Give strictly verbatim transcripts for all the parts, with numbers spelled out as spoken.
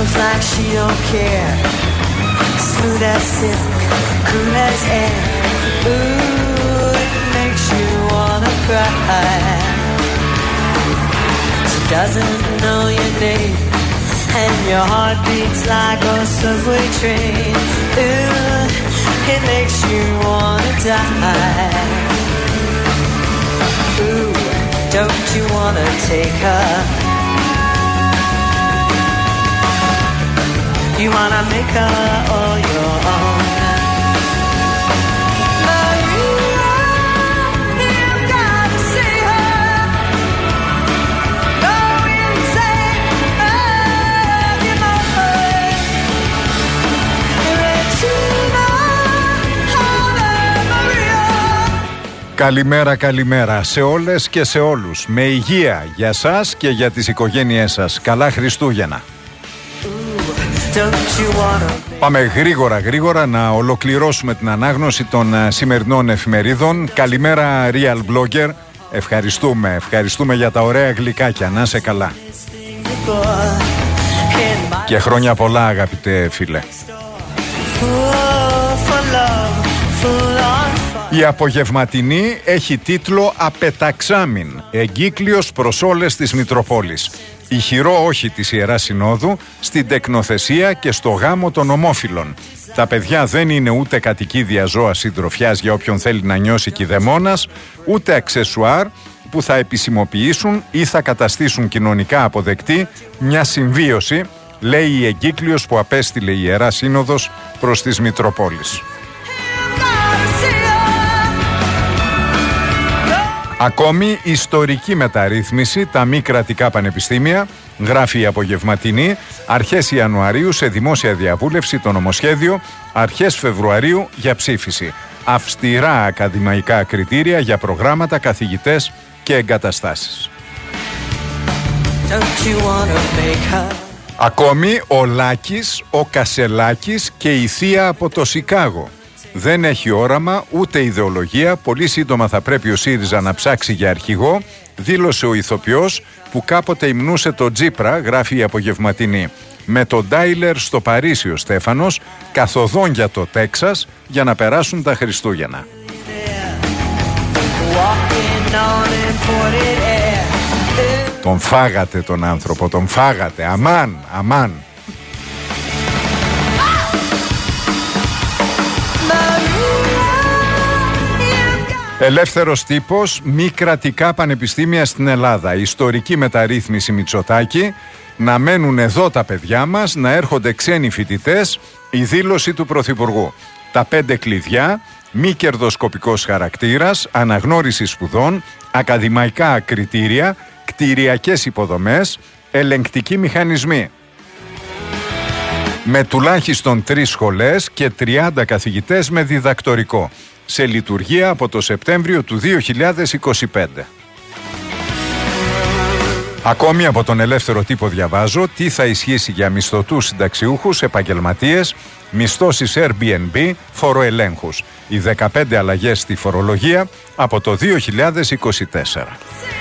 Moves like she don't care. Smooth as silk, cool as air. Ooh, it makes you wanna cry. She doesn't know your name, and your heart beats like a subway train. Ooh, it makes you wanna die. Ooh, don't you wanna take her? You wanna make her all your own. Maria, you've gotta see her. Go insane, love you more. Regina, Ave Maria. Καλημέρα, καλημέρα σε όλες και σε όλους. Με υγεία για σας και για τις οικογένειές σας. Καλά Χριστούγεννα. Πάμε γρήγορα γρήγορα να ολοκληρώσουμε την ανάγνωση των σημερινών εφημερίδων. Καλημέρα Real Blogger. Ευχαριστούμε, ευχαριστούμε για τα ωραία γλυκάκια. Να είσαι καλά. Και χρόνια πολλά αγαπητέ φίλε. Η απογευματινή έχει τίτλο «Απεταξάμην, εγκύκλιος προς όλες τις Μητροπόλεις». Ηχηρό όχι της Ιεράς Συνόδου στην τεκνοθεσία και στο γάμο των ομόφυλων. Τα παιδιά δεν είναι ούτε κατοικίδια ζώα συντροφιάς για όποιον θέλει να νιώσει κηδεμόνας, ούτε αξεσουάρ που θα επισημοποιήσουν ή θα καταστήσουν κοινωνικά αποδεκτή μια συμβίωση, λέει η εγκύκλιος που απέστειλε η Ιερά Σύνοδος προς τις Μητροπόλεις. Ακόμη ιστορική μεταρρύθμιση, τα μη κρατικά πανεπιστήμια, γράφει η απογευματινή, αρχές Ιανουαρίου σε δημόσια διαβούλευση το νομοσχέδιο, αρχές Φεβρουαρίου για ψήφιση. Αυστηρά ακαδημαϊκά κριτήρια για προγράμματα, καθηγητές και εγκαταστάσεις. Ακόμη ο Λάκης, ο Κασελάκης και η θεία από το Σικάγο. Δεν έχει όραμα ούτε ιδεολογία, πολύ σύντομα θα πρέπει ο ΣΥΡΙΖΑ να ψάξει για αρχηγό, δήλωσε ο ηθοποιός που κάποτε υμνούσε το Τζίπρα, γράφει η απογευματινή. Με τον Ντάιλερ στο Παρίσι ο Στέφανος, καθοδόν για το Τέξας για να περάσουν τα Χριστούγεννα. Τον φάγατε τον άνθρωπο, τον φάγατε, αμάν, αμάν. Ελεύθερος τύπος, μη κρατικά πανεπιστήμια στην Ελλάδα. Ιστορική μεταρρύθμιση Μητσοτάκη, να μένουν εδώ τα παιδιά μας, να έρχονται ξένοι φοιτητές, η δήλωση του Πρωθυπουργού. Τα πέντε κλειδιά, μη κερδοσκοπικός χαρακτήρας, αναγνώριση σπουδών, ακαδημαϊκά κριτήρια, κτηριακές υποδομές, ελεγκτικοί μηχανισμοί. Με τουλάχιστον τρεις σχολές και τριάντα καθηγητές με διδακτορικό. Σε λειτουργία από το Σεπτέμβριο του δύο χιλιάδες είκοσι πέντε. Ακόμη από τον ελεύθερο τύπο διαβάζω τι θα ισχύσει για μισθωτούς συνταξιούχους, επαγγελματίες, μισθώσεις Airbnb, φοροελέγχους. Οι δεκαπέντε αλλαγές στη φορολογία από το δύο χιλιάδες είκοσι τέσσερα.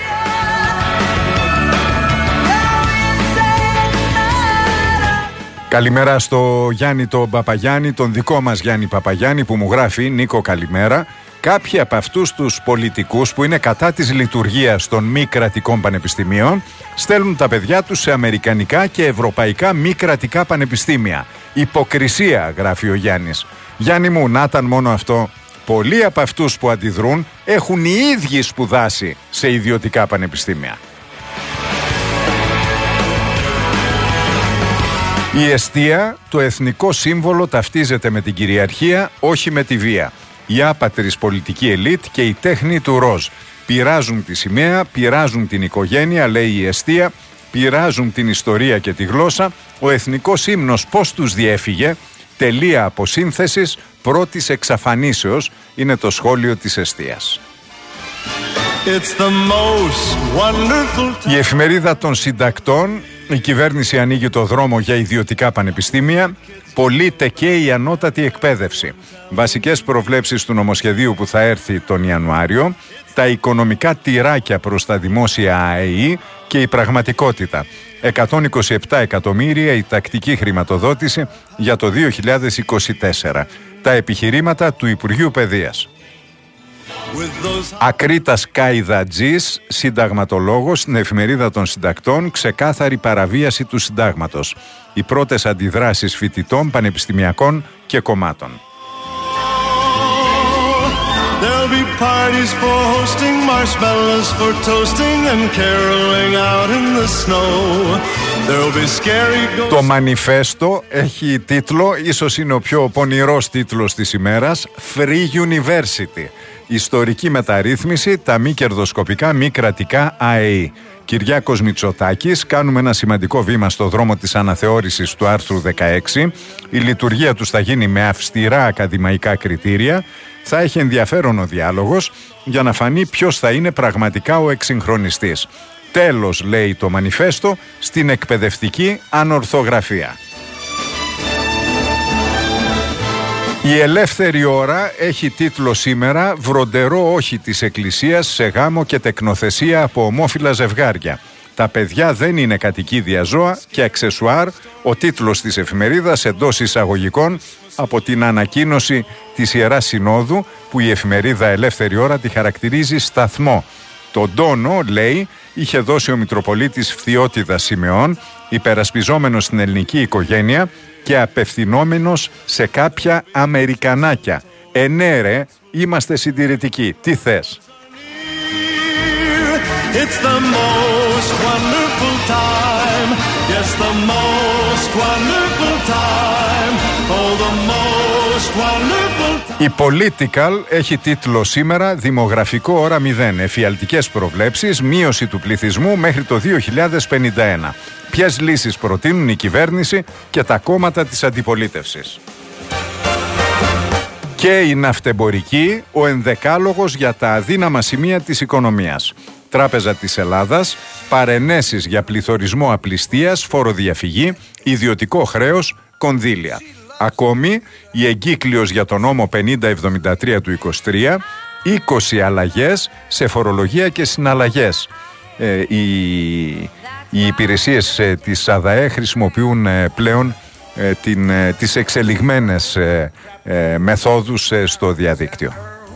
Καλημέρα στο Γιάννη τον Παπαγιάννη, τον δικό μας Γιάννη Παπαγιάννη που μου γράφει, Νίκο καλημέρα. Κάποιοι από αυτούς τους πολιτικούς που είναι κατά της λειτουργίας των μη κρατικών πανεπιστημίων στέλνουν τα παιδιά τους σε αμερικανικά και ευρωπαϊκά μη κρατικά πανεπιστήμια. Υποκρισία, γράφει ο Γιάννης. Γιάννη μου, να ήταν μόνο αυτό. Πολλοί από αυτούς που αντιδρούν έχουν οι ίδιοι σπουδάσει σε ιδιωτικά πανεπιστήμια. Η εστία, το εθνικό σύμβολο, ταυτίζεται με την κυριαρχία, όχι με τη βία. Η άπατρης πολιτική ελίτ και η τέχνη του ροζ. Πειράζουν τη σημαία, πειράζουν την οικογένεια, λέει η εστία, πειράζουν την ιστορία και τη γλώσσα. Ο εθνικός ύμνος πώς τους διέφυγε, τελεία αποσύνθεσης πρώτης εξαφανίσεως, είναι το σχόλιο της εστίας. Η εφημερίδα των συντακτών Η κυβέρνηση ανοίγει το δρόμο για ιδιωτικά πανεπιστήμια. Πωλείται και η ανώτατη εκπαίδευση. Βασικές προβλέψεις του νομοσχεδίου που θα έρθει τον Ιανουάριο. Τα οικονομικά τυράκια προς τα δημόσια ΑΕΗ και η πραγματικότητα. εκατόν είκοσι επτά εκατομμύρια η τακτική χρηματοδότηση για το δύο χιλιάδες είκοσι τέσσερα. Τα επιχειρήματα του Υπουργείου Παιδείας. Ακρίτας Καϊδατζής, συνταγματολόγος, στην Εφημερίδα των Συντακτών, ξεκάθαρη παραβίαση του συντάγματος. Οι πρώτες αντιδράσεις φοιτητών, πανεπιστημιακών και κομμάτων. There'll be parties for hosting, marshmallows for toasting and caroling out in the snow. There'll be scary ghosts. Το μανιφέστο έχει τίτλο, ίσως είναι ο πιο πονηρός τίτλος της ημέρας, Free University. Ιστορική μεταρρύθμιση, τα μη κερδοσκοπικά, μη κρατικά ΑΕΗ. Κυριάκος Μητσοτάκης, κάνουμε ένα σημαντικό βήμα στο δρόμο της αναθεώρησης του άρθρου δεκαέξι. Η λειτουργία τους θα γίνει με αυστηρά ακαδημαϊκά κριτήρια. Θα έχει ενδιαφέρον ο διάλογος για να φανεί ποιος θα είναι πραγματικά ο εξυγχρονιστής. Τέλος, λέει το μανιφέστο, στην εκπαιδευτική ανορθογραφία. Η ελεύθερη ώρα έχει τίτλο σήμερα «Βροντερό όχι της Εκκλησίας σε γάμο και τεκνοθεσία από ομόφυλα ζευγάρια». Τα παιδιά δεν είναι κατοικίδια ζώα και αξεσουάρ, ο τίτλος της εφημερίδας εντός εισαγωγικών από την ανακοίνωση της Ιεράς Συνόδου που η εφημερίδα Ελεύθερη Ώρα τη χαρακτηρίζει σταθμό. Τον τόνο, λέει, είχε δώσει ο Μητροπολίτης Φθιώτιδας Σιμεών, υπερασπιζόμενος την ελληνική οικογένεια και απευθυνόμενος σε κάποια Αμερικανάκια. Ε, ναι ρε, είμαστε συντηρητικοί. Τι θες? It's the most wonderful time. Yes, the most wonderful time. Oh, the most wonderful time. Η Political έχει τίτλο σήμερα «Δημογραφικό ώρα μηδέν. Εφιαλτικές προβλέψεις, μείωση του πληθυσμού μέχρι το δύο χιλιάδες πενήντα ένα». Ποιες λύσεις προτείνουν η κυβέρνηση και τα κόμματα της αντιπολίτευσης. Και η ναυτεμπορική, ο ενδεκάλογος για τα αδύναμα σημεία της οικονομίας. Τράπεζα της Ελλάδας, παρενέσεις για πληθωρισμό απληστίας, φοροδιαφυγή, ιδιωτικό χρέος, κονδύλια. Ακόμη, η εγκύκλειος για τον νόμο πενήντα εβδομήντα τρία του είκοσι τρία, είκοσι αλλαγές σε φορολογία και συναλλαγές. Ε, οι, οι υπηρεσίες ε, της ΑΔΑΕ χρησιμοποιούν ε, πλέον ε, την, ε, τις εξελιγμένες ε, ε, μεθόδους ε, στο διαδίκτυο.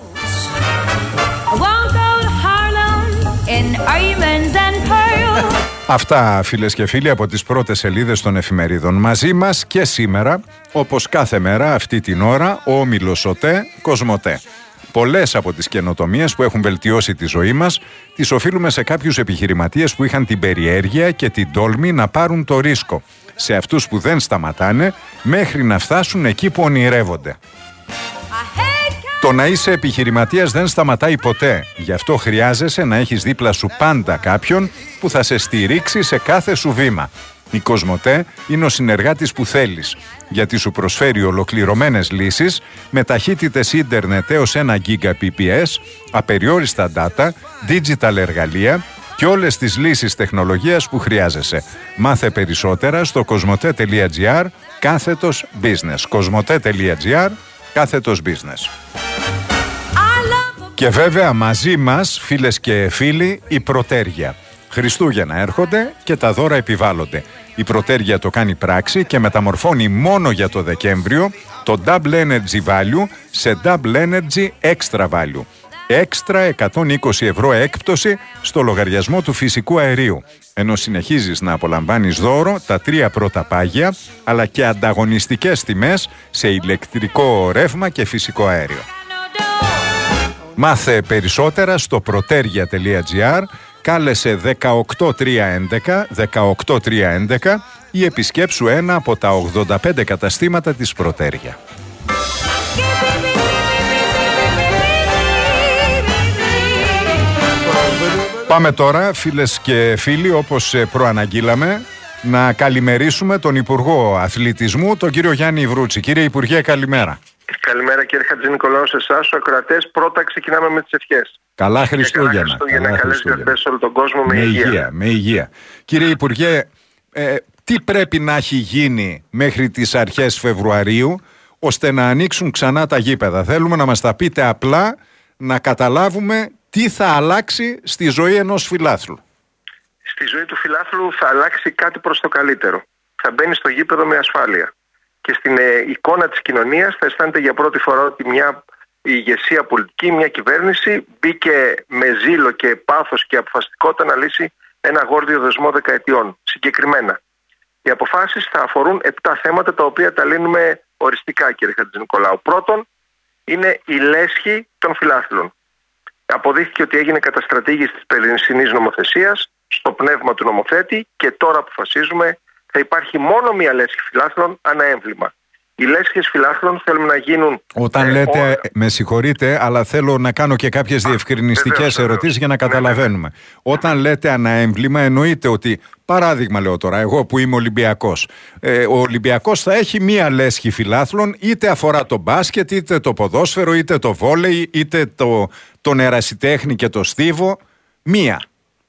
Αυτά, φίλες και φίλοι, από τις πρώτες σελίδες των εφημερίδων. Μαζί μας και σήμερα, όπως κάθε μέρα αυτή την ώρα, ο όμιλος ΟΤΕ Κοσμοτέ. Πολλές από τις καινοτομίες που έχουν βελτιώσει τη ζωή μας τις οφείλουμε σε κάποιους επιχειρηματίες που είχαν την περιέργεια και την τόλμη να πάρουν το ρίσκο. Σε αυτούς που δεν σταματάνε μέχρι να φτάσουν εκεί που ονειρεύονται. Το να είσαι επιχειρηματίας δεν σταματάει ποτέ. Γι' αυτό χρειάζεσαι να έχεις δίπλα σου πάντα κάποιον που θα σε στηρίξει σε κάθε σου βήμα. Η Κοσμοτέ είναι ο συνεργάτης που θέλεις, γιατί σου προσφέρει ολοκληρωμένες λύσεις με ταχύτητες ίντερνετ έως ένα γίγαμπιτ περ σέκοντ, απεριόριστα data, digital εργαλεία και όλες τις λύσεις τεχνολογίας που χρειάζεσαι. Μάθε περισσότερα στο κοσμοτέ τελεία τζι άρ κάθετος business. κοσμοτέ τελεία τζι άρ κάθετος business. Και βέβαια μαζί μας, φίλες και φίλοι, η Πρωτέργεια. Χριστούγεννα έρχονται και τα δώρα επιβάλλονται. Η Πρωτέργεια το κάνει πράξη και μεταμορφώνει μόνο για το Δεκέμβριο το Double Energy Value σε Double Energy Extra Value. Έξτρα εκατόν είκοσι ευρώ έκπτωση στο λογαριασμό του φυσικού αερίου, ενώ συνεχίζεις να απολαμβάνεις δώρο τα τρία πρώτα πάγια, αλλά και ανταγωνιστικές τιμές σε ηλεκτρικό ρεύμα και φυσικό αέριο. Μάθε περισσότερα στο προτερgia τελεία τζι άρ, κάλεσε δεκαοκτώ τριακόσια έντεκα δεκαοκτώ τριακόσια έντεκα ή επισκέψου ένα από τα ογδόντα πέντε καταστήματα της Πρωτέργεια. Πάμε τώρα, φίλες και φίλοι, όπως προαναγγείλαμε, να καλημερίσουμε τον Υπουργό Αθλητισμού, τον κύριο Γιάννη Βρούτση. Κύριε Υπουργέ, καλημέρα. Καλημέρα κύριε Χατζηνικολάου, σε εσάς, στους ακροατές. Πρώτα ξεκινάμε με τις ευχές. Καλά Χριστούγεννα. Καλά Χριστούγεννα, καλές γιορτές σε όλο τον κόσμο, με, με υγεία. υγεία. Με υγεία. Κύριε Υπουργέ, ε, τι πρέπει να έχει γίνει μέχρι τις αρχές Φεβρουαρίου ώστε να ανοίξουν ξανά τα γήπεδα? Θέλουμε να μας τα πείτε απλά, να καταλάβουμε τι θα αλλάξει στη ζωή ενός φιλάθλου. Στη ζωή του φιλάθλου θα αλλάξει κάτι προς το καλύτερο. Θα μπαίνει στο γήπεδο με ασφάλεια. Και στην ε, εικόνα της κοινωνίας θα αισθάνεται για πρώτη φορά ότι μια ηγεσία πολιτική, μια κυβέρνηση μπήκε με ζήλο και πάθος και αποφασιστικότητα να λύσει ένα γόρδιο δεσμό δεκαετιών. Συγκεκριμένα, οι αποφάσεις θα αφορούν επτά θέματα τα οποία τα λύνουμε οριστικά, κύριε Χατζηνικολάου. Πρώτον, είναι η λέσχη των φιλάθλων. Αποδείχθηκε ότι έγινε καταστρατήγηση της περσινής νομοθεσίας στο πνεύμα του νομοθέτη και τώρα αποφασίζουμε θα υπάρχει μόνο μία λέσχη φιλάθλων ανά έμβλημα. Οι λέσχες φιλάθλων θέλουμε να γίνουν... Όταν ε, λέτε, όλα... με συγχωρείτε, αλλά θέλω να κάνω και κάποιες διευκρινιστικές ερωτήσεις για να καταλαβαίνουμε. Ναι, ναι. Όταν λέτε ανά έμβλημα, εννοείται ότι, παράδειγμα λέω τώρα, εγώ που είμαι Ολυμπιακός, ε, ο Ολυμπιακός θα έχει μία λέσχη φιλάθλων, είτε αφορά το μπάσκετ, είτε το ποδόσφαιρο, είτε το βόλεϊ, είτε το, τον ερασιτέχνη και το στίβο. Μία.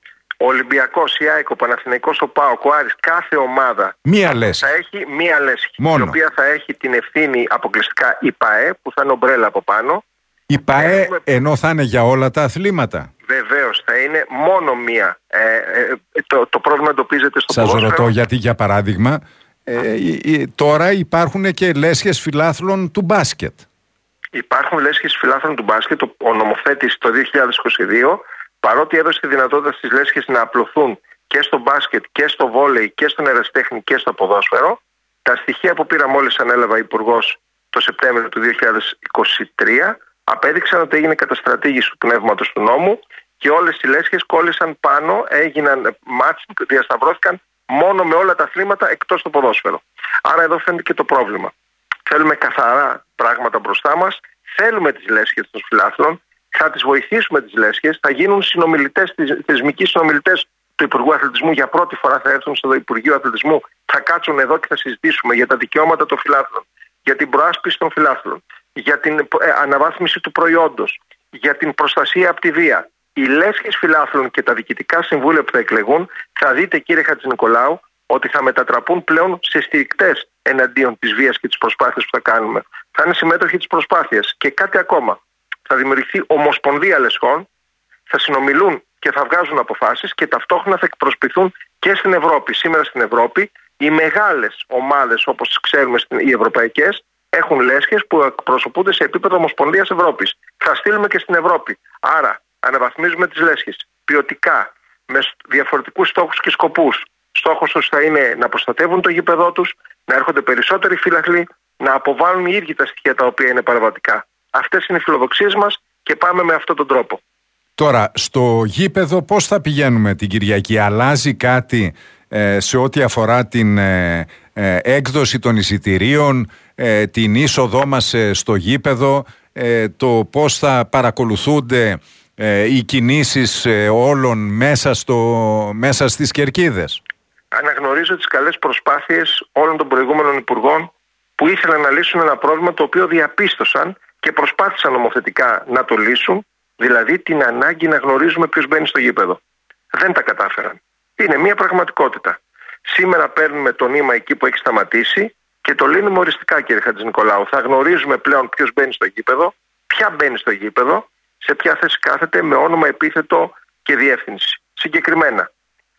Ο Ολυμπιακός, η ΑΕΚ, ο Παναθηναϊκός, ο ΠΑΟΚ, ο Άρης, κάθε ομάδα μία λέσχη. θα έχει μία λέσχη. Μόνο. Η οποία θα έχει την ευθύνη αποκλειστικά η ΠΑΕ, που θα είναι ομπρέλα από πάνω. Η ΠΑΕ Έχουμε... ενώ θα είναι για όλα τα αθλήματα. Βεβαίως, θα είναι μόνο μία. Ε, ε, το, το πρόβλημα εντοπίζεται στο Σας ποδόσφαιρο. ρωτώ γιατί, για παράδειγμα, ε, ε, τώρα υπάρχουν και λέσχες φιλάθλων του μπάσκετ. Υπάρχουν λέσχες φιλάθλων του μπάσκετ. Ο, ο νομοθέτης το δύο χιλιάδες είκοσι δύο, παρότι έδωσε τη δυνατότητα στις λέσχες να απλωθούν και στο μπάσκετ και στο βόλεϊ και στον ερασιτέχνη και στο ποδόσφαιρο, τα στοιχεία που πήρα μόλις ανέλαβα υπουργός το Σεπτέμβριο του δύο χιλιάδες είκοσι τρία απέδειξαν ότι έγινε καταστρατήγηση του πνεύματος του νόμου και όλες οι λέσχες κόλλησαν πάνω, έγιναν μάτς, διασταυρώθηκαν μόνο με όλα τα αθλήματα εκτός το ποδόσφαιρο. Άρα εδώ φαίνεται και το πρόβλημα. Θέλουμε καθαρά πράγματα μπροστά μας, θέλουμε τις λέσχες των φιλάθλων, θα τις βοηθήσουμε τις λέσχες, θα γίνουν συνομιλητές, θεσμικοί συνομιλητές του Υπουργού Αθλητισμού. Για πρώτη φορά θα έρθουν στο Υπουργείο Αθλητισμού, θα κάτσουν εδώ και θα συζητήσουμε για τα δικαιώματα των φιλάθλων, για την προάσπιση των φιλάθλων, για την ε, αναβάθμιση του προϊόντος, για την προστασία από τη βία. Οι λέσχες φιλάθλων και τα διοικητικά συμβούλια που θα εκλεγούν, θα δείτε, κύριε Χατζηνικολάου, ότι θα μετατραπούν πλέον σε στηρικτές εναντίον της βίας και της προσπάθειας που θα κάνουμε. Θα είναι συμμέτοχοι της προσπάθειας. Και κάτι ακόμα. Θα δημιουργηθεί ομοσπονδία λεσχών, θα συνομιλούν και θα βγάζουν αποφάσεις και ταυτόχρονα θα εκπροσωπηθούν και στην Ευρώπη. Σήμερα στην Ευρώπη οι μεγάλες ομάδες, όπως τις ξέρουμε οι ευρωπαϊκές, έχουν λέσχες που εκπροσωπούνται σε επίπεδο Ομοσπονδίας Ευρώπης. Θα στείλουμε και στην Ευρώπη. Άρα αναβαθμίζουμε τις λέσχες ποιοτικά, με διαφορετικούς στόχους και σκοπούς. Στόχος τους θα είναι να προστατεύουν το γήπεδό τους, να έρχονται περισσότεροι φίλαθλοι, να αποβάλουν οι ίδιοι τα στοιχεία τα οποία είναι παραβατικά. Αυτές είναι οι φιλοδοξίες μας και πάμε με αυτόν τον τρόπο. Τώρα, στο γήπεδο πώς θα πηγαίνουμε την Κυριακή? Αλλάζει κάτι ε, σε ό,τι αφορά την ε, ε, έκδοση των εισιτηρίων, ε, την είσοδό μας ε, στο γήπεδο, ε, το πώς θα παρακολουθούνται ε, οι κινήσεις ε, όλων μέσα, στο, μέσα στις κερκίδες? Αναγνωρίζω τις καλές προσπάθειες όλων των προηγούμενων υπουργών που ήθελαν να λύσουν ένα πρόβλημα το οποίο διαπίστωσαν και προσπάθησαν νομοθετικά να το λύσουν, δηλαδή την ανάγκη να γνωρίζουμε ποιος μπαίνει στο γήπεδο. Δεν τα κατάφεραν. Είναι μια πραγματικότητα. Σήμερα παίρνουμε το νήμα εκεί που έχει σταματήσει και το λύνουμε οριστικά, κύριε Χατζηνικολάου. Θα γνωρίζουμε πλέον ποιος μπαίνει στο γήπεδο, ποια μπαίνει στο γήπεδο, σε ποια θέση κάθεται, με όνομα, επίθετο και διεύθυνση. Συγκεκριμένα,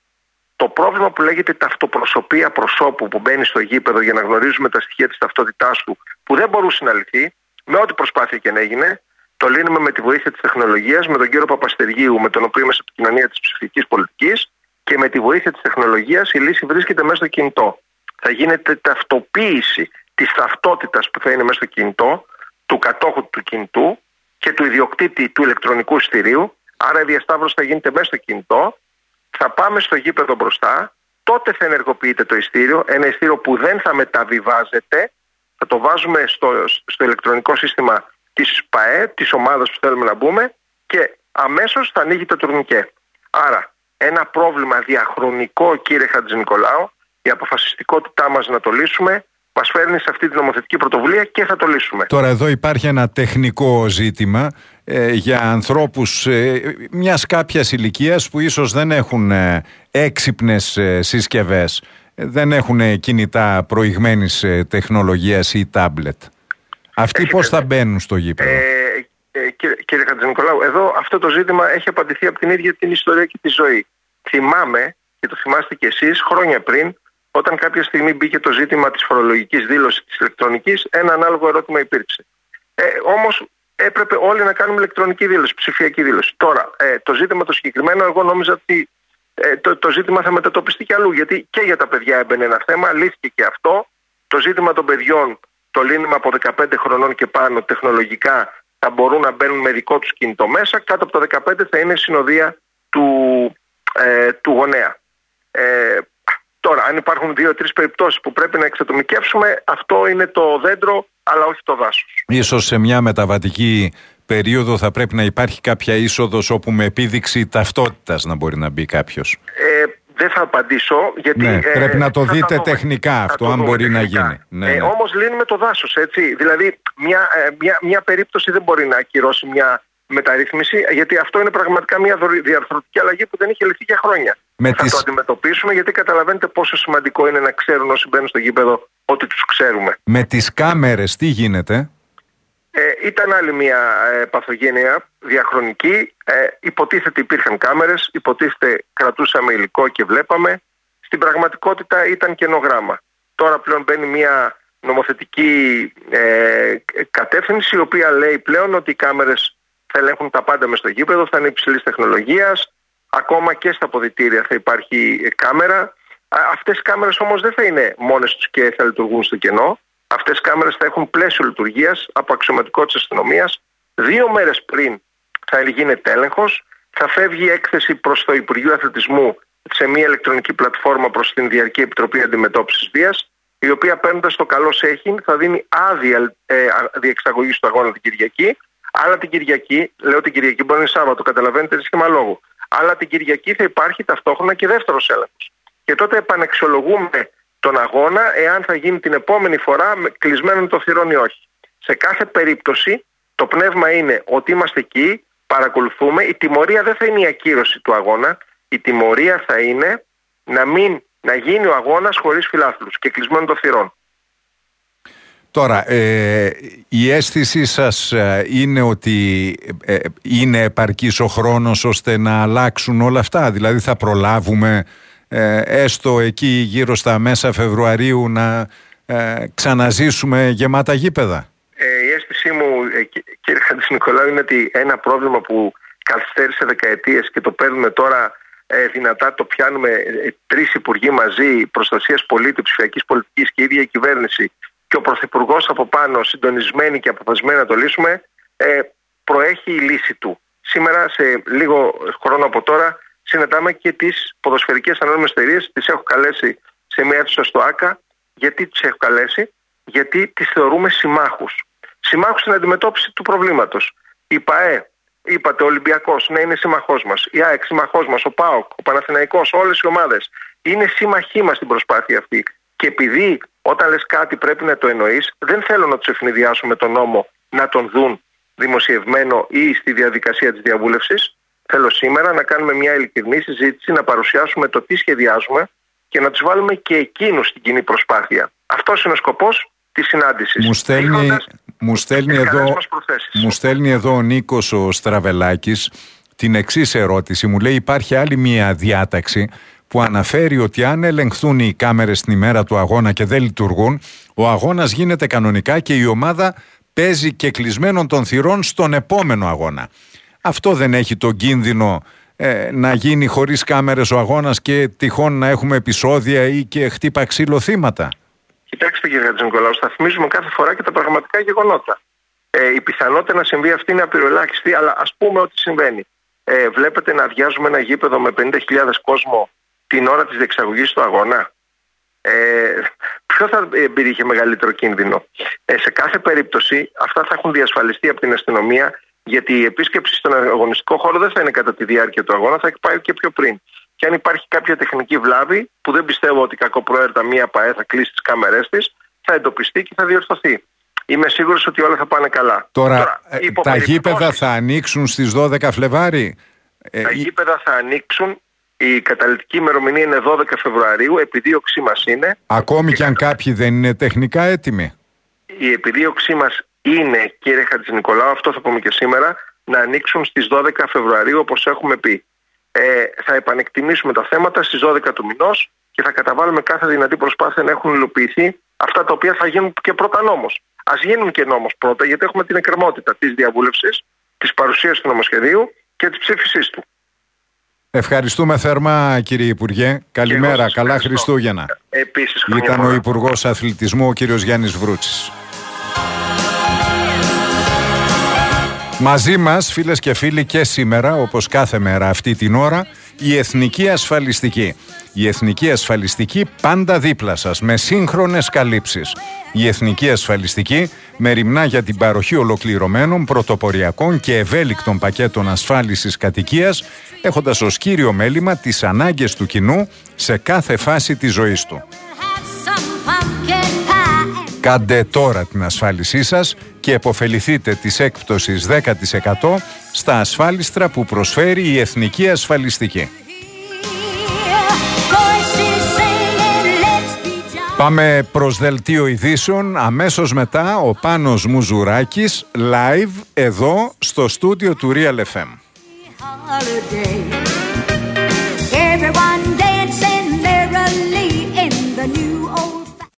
το πρόβλημα που λέγεται ταυτοπροσωπία προσώπου που μπαίνει στο γήπεδο για να γνωρίζουμε τα στοιχεία της ταυτότητάς του, που δεν μπορούσε να λυθεί, με ό,τι προσπάθεια και να έγινε, το λύνουμε με τη βοήθεια της τεχνολογίας, με τον κύριο Παπαστεργίου, με τον οποίο είμαστε επικοινωνία της ψηφιακής πολιτικής, και με τη βοήθεια της τεχνολογίας η λύση βρίσκεται μέσα στο κινητό. Θα γίνεται ταυτοποίηση της ταυτότητας που θα είναι μέσα στο κινητό, του κατόχου του κινητού και του ιδιοκτήτη του ηλεκτρονικού εισιτηρίου. Άρα η διασταύρωση θα γίνεται μέσα στο κινητό. Θα πάμε στο γήπεδο μπροστά, τότε θα ενεργοποιείται το εισιτήριο, ένα εισιτήριο που δεν θα μεταβιβάζεται, θα το βάζουμε στο, στο ηλεκτρονικό σύστημα της ΠΑΕ, της ομάδας που θέλουμε να μπούμε, και αμέσως θα ανοίγει το τουρνικέ. Άρα, ένα πρόβλημα διαχρονικό, κύριε Χατζηνικολάου, η αποφασιστικότητά μας να το λύσουμε μας φέρνει σε αυτή την νομοθετική πρωτοβουλία και θα το λύσουμε. Τώρα εδώ υπάρχει ένα τεχνικό ζήτημα ε, για ανθρώπους ε, μιας κάποιας ηλικίας που ίσως δεν έχουν ε, έξυπνες ε, συσκευές. δεν έχουν κινητά προηγμένης τεχνολογίας ή τάμπλετ. Αυτοί Έχετε, πώς θα μπαίνουν στο γήπεδο? Ε, ε, κύριε, κύριε Χατζηνικολάου, εδώ αυτό το ζήτημα έχει απαντηθεί από την ίδια την ιστορία και τη ζωή. Θυμάμαι, και το θυμάστε κι εσείς, χρόνια πριν, όταν κάποια στιγμή μπήκε το ζήτημα της φορολογικής δήλωσης της ηλεκτρονικής, ένα ανάλογο ερώτημα υπήρξε. Ε, όμως έπρεπε όλοι να κάνουμε ηλεκτρονική δήλωση, ψηφιακή δήλωση. Τώρα, ε, το ζήτημα το συγκεκριμένο, εγώ νόμιζα ότι ε, το, το ζήτημα θα μετατοπιστεί κι αλλού, γιατί και για τα παιδιά έμπαινε ένα θέμα, λύθηκε και αυτό. Το ζήτημα των παιδιών, το λύνημα από δεκαπέντε χρονών και πάνω, τεχνολογικά θα μπορούν να μπαίνουν με δικό τους κινητό μέσα. Κάτω από τα δεκαπέντε θα είναι συνοδεία του, ε, του γονέα. Ε, τώρα, αν υπάρχουν δύο-τρεις περιπτώσεις που πρέπει να εξατομικεύσουμε, αυτό είναι το δέντρο, αλλά όχι το δάσος. Ίσως σε μια μεταβατική περίοδο θα πρέπει να υπάρχει κάποια είσοδος όπου με επίδειξη ταυτότητας να μπορεί να μπει κάποιος. Ε, δεν θα απαντήσω, γιατί... Ναι, ε, πρέπει να το δείτε το τεχνικά θα αυτό, το αν μπορεί τεχνικά. να γίνει. Ναι, ε, ναι. Όμως λύνουμε το δάσος, έτσι. Δηλαδή, μια, μια, μια περίπτωση δεν μπορεί να ακυρώσει μια μεταρρύθμιση, γιατί αυτό είναι πραγματικά μια διαρθρωτική αλλαγή που δεν είχε λυθεί για χρόνια. Με θα τις... το αντιμετωπίσουμε, γιατί καταλαβαίνετε πόσο σημαντικό είναι να ξέρουν όσοι μπαίνουν στο γήπεδο ότι τους ξέρουμε. Με τις κάμερες τι γίνεται? Ε, ήταν άλλη μια ε, παθογένεια διαχρονική. Ε, υποτίθεται υπήρχαν κάμερες, υποτίθεται κρατούσαμε υλικό και βλέπαμε. Στην πραγματικότητα ήταν κενογράμμα. Τώρα πλέον μπαίνει μια νομοθετική ε, κατεύθυνση, η οποία λέει πλέον ότι οι κάμερες θα ελέγχουν τα πάντα μες στο γήπεδο, θα είναι υψηλής τεχνολογίας, ακόμα και στα αποδυτήρια θα υπάρχει κάμερα. Αυτές οι κάμερες όμως δεν θα είναι μόνες τους και θα λειτουργούν στο κενό. Αυτές οι κάμερες θα έχουν πλαίσιο λειτουργίας από αξιωματικό της αστυνομίας. Δύο μέρες πριν θα γίνεται έλεγχος, θα φεύγει έκθεση προς το Υπουργείο Αθλητισμού σε μια ηλεκτρονική πλατφόρμα προς την Διαρκή Επιτροπή Αντιμετώπισης Βίας, η οποία παίρνοντας το καλό σέχιν θα δίνει άδεια ε, διεξαγωγής του αγώνα την Κυριακή. Αλλά την Κυριακή, λέω την Κυριακή, μπορεί να είναι Σάββατο, καταλαβαίνετε, είναι σχήμα λόγου. Αλλά την Κυριακή θα υπάρχει ταυτόχρονα και δεύτερος έλεγχος. Και τότε επαναξιολογούμε τον αγώνα εάν θα γίνει την επόμενη φορά με κλεισμένον το θυρών ή όχι. Σε κάθε περίπτωση το πνεύμα είναι ότι είμαστε εκεί, παρακολουθούμε. Η τιμωρία δεν θα είναι η ακύρωση του αγώνα. Η τιμωρία θα είναι να, μην, να γίνει ο αγώνας χωρίς φιλάθλους και κλεισμένον το θυρών. Τώρα, ε, η αίσθησή σας είναι ότι ε, είναι επαρκής ο χρόνος ώστε να αλλάξουν όλα αυτά? Δηλαδή θα προλάβουμε ε, έστω εκεί γύρω στα μέσα Φεβρουαρίου να ε, ξαναζήσουμε γεμάτα γήπεδα? Ε, η αίσθησή μου, ε, κύριε Χατζηνικολάου, είναι ότι ένα πρόβλημα που καθυστέρησε δεκαετίες και το παίρνουμε τώρα ε, δυνατά, το πιάνουμε ε, τρεις υπουργοί μαζί, προστασίας πολίτη, ψηφιακής πολιτικής και η ίδια η κυβέρνηση, και ο Πρωθυπουργός από πάνω συντονισμένοι και αποφασισμένοι να το λύσουμε, ε, προέχει η λύση του. Σήμερα, σε λίγο χρόνο από τώρα, συναντάμε και τις ποδοσφαιρικές ανώνυμες εταιρείες. Τις έχω καλέσει σε μια αίθουσα στο ΆΚΑ. Γιατί τις έχω καλέσει? Γιατί τις θεωρούμε συμμάχους. Συμμάχους στην αντιμετώπιση του προβλήματος. Η ΠΑΕ, είπατε, ο Ολυμπιακός, ναι, είναι σύμμαχός μας. Η ΑΕΚ, σύμμαχός μας. Ο ΠΑΟΚ, ο Παναθηναϊκός, όλες οι ομάδες είναι σύμμαχοί μας στην προσπάθεια αυτή. Και επειδή όταν λες κάτι πρέπει να το εννοείς, δεν θέλω να τους ευνηδιάσω με τον νόμο να τον δουν δημοσιευμένο ή στη διαδικασία της διαβούλευσης. Θέλω σήμερα να κάνουμε μια ειλικρινή συζήτηση, να παρουσιάσουμε το τι σχεδιάζουμε και να τους βάλουμε και εκείνους στην κοινή προσπάθεια. Αυτός είναι ο σκοπός της συνάντησης. Μου στέλνει, μου στέλνει, εδώ, μου στέλνει εδώ ο Νίκος ο Στραβελάκης την εξής ερώτηση. Μου λέει υπάρχει άλλη μια διάταξη που αναφέρει ότι αν ελεγχθούν οι κάμερες την ημέρα του αγώνα και δεν λειτουργούν, ο αγώνας γίνεται κανονικά και η ομάδα παίζει και κλεισμένων των θυρών στον επόμενο αγώνα. Αυτό δεν έχει τον κίνδυνο ε, να γίνει χωρίς κάμερες ο αγώνας και τυχόν να έχουμε επεισόδια ή και χτύπα ξύλο θύματα? Κοιτάξτε κύριε Χατζηνικολάου, σταθμίζουμε κάθε φορά και τα πραγματικά γεγονότα. Ε, η πιθανότητα να συμβεί αυτή είναι απειροελάχιστη, αλλά ας πούμε ότι συμβαίνει. Ε, βλέπετε να αδειάζουμε ένα γήπεδο με πενήντα χιλιάδες κόσμο την ώρα της διεξαγωγής του αγώνα? Ε, ποιο θα περιείχε μεγαλύτερο κίνδυνο? Ε, σε κάθε περίπτωση αυτά θα έχουν διασφαλιστεί από την αστυνομία, γιατί η επίσκεψη στον αγωνιστικό χώρο δεν θα είναι κατά τη διάρκεια του αγώνα, θα πάει και πιο πριν. Και αν υπάρχει κάποια τεχνική βλάβη, που δεν πιστεύω ότι κακοπροαίρετα μία ΠΑΕ θα κλείσει τις κάμερές της, θα εντοπιστεί και θα διορθωθεί. Είμαι σίγουρος ότι όλα θα πάνε καλά. Τώρα, Τώρα ε, τα γήπεδα θα ανοίξουν στις δώδεκα Φλεβάρι? Τα ε, γήπεδα θα ανοίξουν Η καταληκτική ημερομηνία είναι δώδεκα Φεβρουαρίου, επιδίωξή μας είναι... Ακόμη και αν κάποιοι δεν είναι τεχνικά έτοιμοι. Η επιδίωξή μας είναι, κύριε Χατζηνικολάου, αυτό θα πούμε και σήμερα, να ανοίξουν στις δώδεκα Φεβρουαρίου όπως έχουμε πει. Ε, θα επανεκτιμήσουμε τα θέματα στις δώδεκα του μηνός και θα καταβάλουμε κάθε δυνατή προσπάθεια να έχουν υλοποιηθεί αυτά τα οποία θα γίνουν και πρώτα νόμος. Ας γίνουν και νόμος πρώτα, γιατί έχουμε την εκκρεμότητα της διαβούλευσης, της παρουσίας του νομοσχεδίου και της ψήφισής του. Ευχαριστούμε θερμά, κύριε Υπουργέ. Καλημέρα, καλά Χριστούγεννα. Επίσης, ήταν ο Υπουργός Αθλητισμού, ο κύριος Γιάννης Βρούτσης. Μαζί μας, φίλες και φίλοι, και σήμερα, όπως κάθε μέρα αυτή την ώρα, η Εθνική Ασφαλιστική. Η Εθνική Ασφαλιστική πάντα δίπλα σας, με σύγχρονες καλύψεις. Η Εθνική Ασφαλιστική μεριμνά για την παροχή ολοκληρωμένων, πρωτοποριακών και ευέλικτων πακέτων ασφάλισης κατοικίας, έχοντας ως κύριο μέλημα τις ανάγκες του κοινού σε κάθε φάση της ζωής του. Κάντε τώρα την ασφάλισή σας και επωφεληθείτε της έκπτωσης δέκα τοις εκατό στα ασφάλιστρα που προσφέρει η Εθνική Ασφαλιστική. Πάμε προς δελτίο ειδήσεων. Αμέσως μετά ο Πάνος Μουζουράκης live εδώ στο στούντιο του Real εφ εμ. Everyone dancing merrily in the new